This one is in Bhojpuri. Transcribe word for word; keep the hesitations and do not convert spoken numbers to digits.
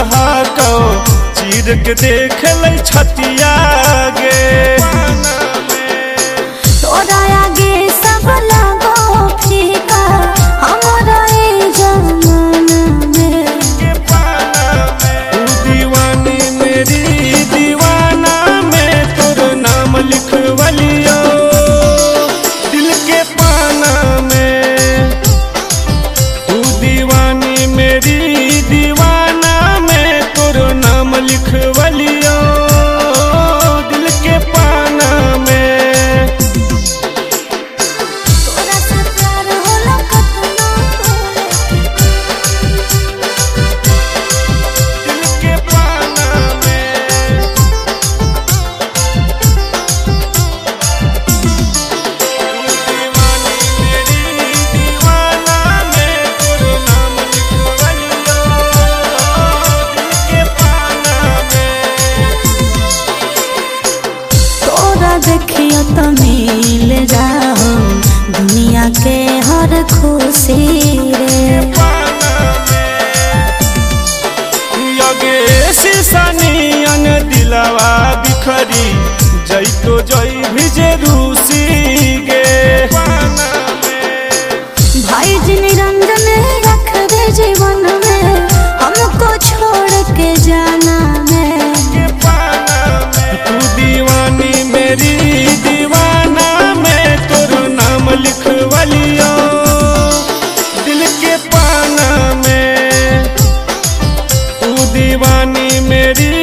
दहाको चीर के देख ले छतिया गे तोरा आगे सब लगो फीका हमरा ए जमाना में तू दीवानी मेरी दीवाना में तोर नाम लिखवलियो दिल के पाना में तू दीवानी मेरी दीवाना में तोर नाम लिखवलियो दिल के पाना में तोरा से प्यार होला कतना दिल के पाना में तू दीवानी मेरी दीवाना में तोर नाम लिखवलियो दिल के पाना में तोरा देखियो तो मिल जाओ दुनिया के हर खुशी रे यगे शीशानियन दिलवा बिखरी जैतो जई भिजे रूसी गे भाई जी निरंजन रख दे जीवन में हमको छोड़ के जाना में तू दीवानी मेरी दीवाना में तोर नाम लिखवलियो दिल के पाना में तू दीवानी मेरी